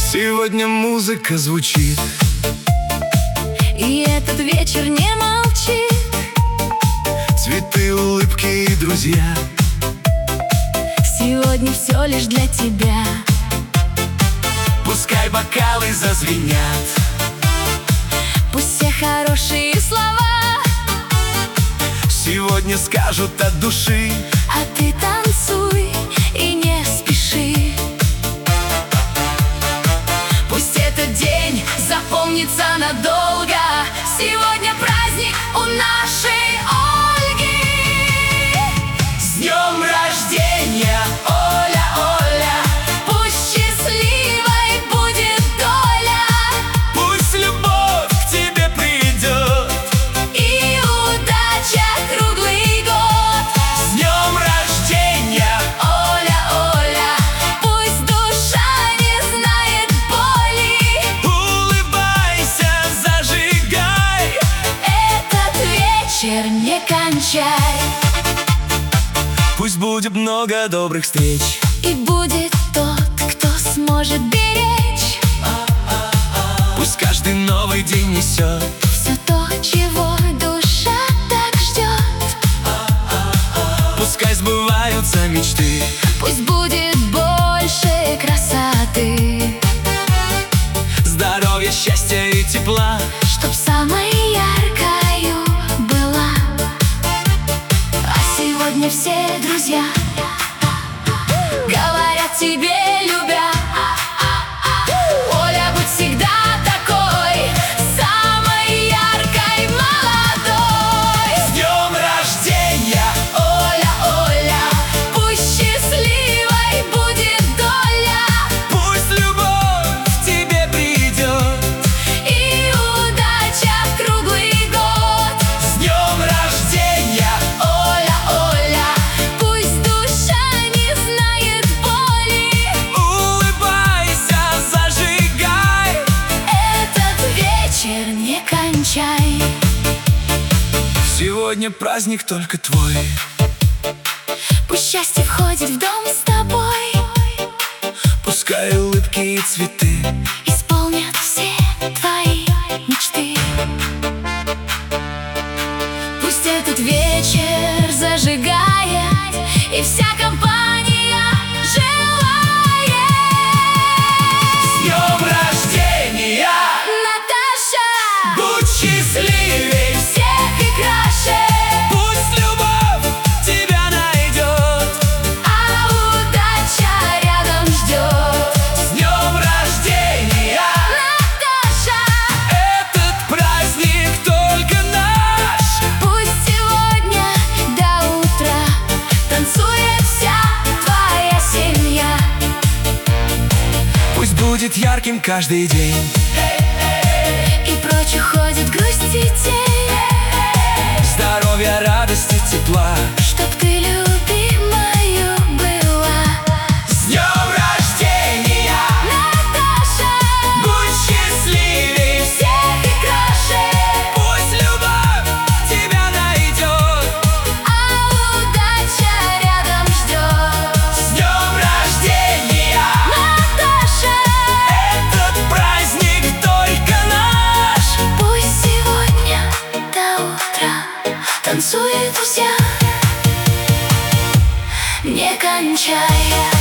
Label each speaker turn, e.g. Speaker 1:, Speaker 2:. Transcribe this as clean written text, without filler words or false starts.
Speaker 1: Сегодня музыка звучит,
Speaker 2: и этот вечер не молчит.
Speaker 1: цветы, улыбки и друзья.
Speaker 2: Сегодня все лишь для тебя.
Speaker 1: Пускай бокалы зазвенят,
Speaker 2: Пусть все хорошие слова
Speaker 1: сегодня скажут от души.
Speaker 2: А ты танцуй и не спеши. Пусть этот день запомнится надолго. Сегодня праздник у нашей Ольги.
Speaker 1: С днем рождения, Оля, Оля!
Speaker 2: Пусть счастливой будет доля,
Speaker 1: Пусть любовь к тебе придет,
Speaker 2: и удача круглый год.
Speaker 1: с днем рождения!
Speaker 2: Оля, Оля, пусть душа не знает боли.
Speaker 1: Улыбайся, зажигай,
Speaker 2: Этот вечер не кончай.
Speaker 1: пусть будет много добрых встреч.
Speaker 2: И будет тот, кто сможет беречь
Speaker 1: Пусть каждый новый день несет
Speaker 2: все то, чего душа так ждет.
Speaker 1: пускай сбываются мечты.
Speaker 2: Пусть будет больше красоты,
Speaker 1: Здоровья, счастья и тепла,
Speaker 2: чтоб самой яркою была. А сегодня все друзья говорят тебе, любя: Оля, будь всегда такой, самой яркой, молодой.
Speaker 1: с днем рождения!
Speaker 2: Оля, Оля, пусть счастливой будет доля,
Speaker 1: Пусть любовь к тебе придет,
Speaker 2: и удача круглый год.
Speaker 1: с днем рождения!
Speaker 2: Оля, Оля, пусть душа не знает боли.
Speaker 1: Улыбайся, зажигай,
Speaker 2: Этот вечер не кончай.
Speaker 1: сегодня праздник только твой.
Speaker 2: Пусть счастье входит в дом с тобой,
Speaker 1: Пускай улыбки и цветы
Speaker 2: исполнят все твои мечты. Пусть этот вечер зажигает, и вся компания желает.
Speaker 1: с днем рождения!
Speaker 2: Наташа,
Speaker 1: Будь счастливей,
Speaker 2: всех и краше,
Speaker 1: пусть любовь тебя найдет,
Speaker 2: а удача рядом ждет.
Speaker 1: с днем рождения!
Speaker 2: Наташа,
Speaker 1: Этот праздник только наш,
Speaker 2: пусть сегодня до утра танцует вся твоя семья.
Speaker 1: пусть будет ярким каждый день.
Speaker 2: И прочь уходит грусть и тень,
Speaker 1: Здоровья, радости, тепла,
Speaker 2: чтоб ты любимою была.
Speaker 1: с днем рождения!
Speaker 2: Наташа,
Speaker 1: Будь счастливей,
Speaker 2: всех и краше,
Speaker 1: пусть любовь тебя найдет,
Speaker 2: а удача рядом ждет.
Speaker 1: с днем рождения!
Speaker 2: Наташа,
Speaker 1: Этот праздник только наш,
Speaker 2: пусть сегодня до утра танцует вся, не кончая.